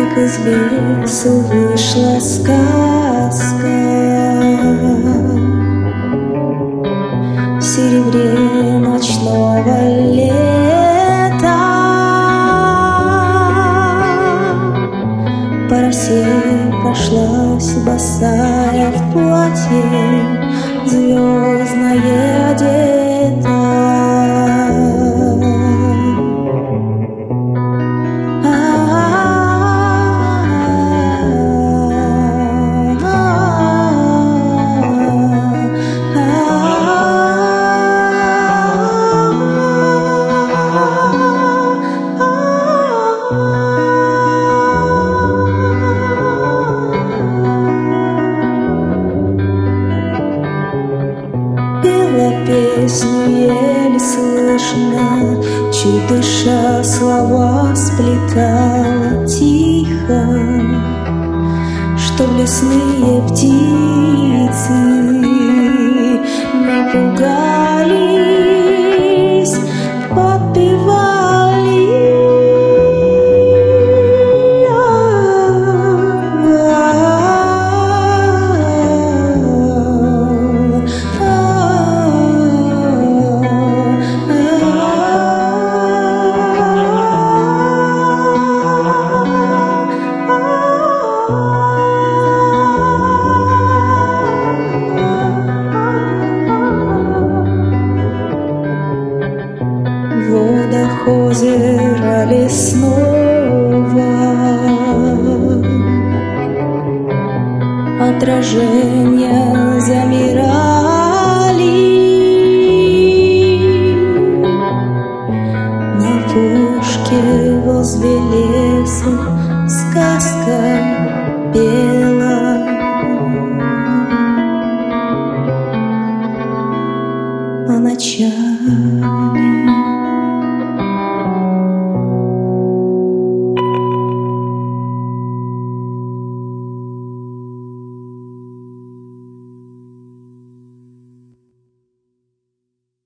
как из лесу вышла сказка. В серебре ночного лета по росе прошлась босая в платье звездное одета. Пела песню еле слышно, чуть дыша слова сплетала тихо, чтоб лесные птицы напугались, подпевали. В водах озера лесного отражения замирали, на пушке возле леса сказка пела.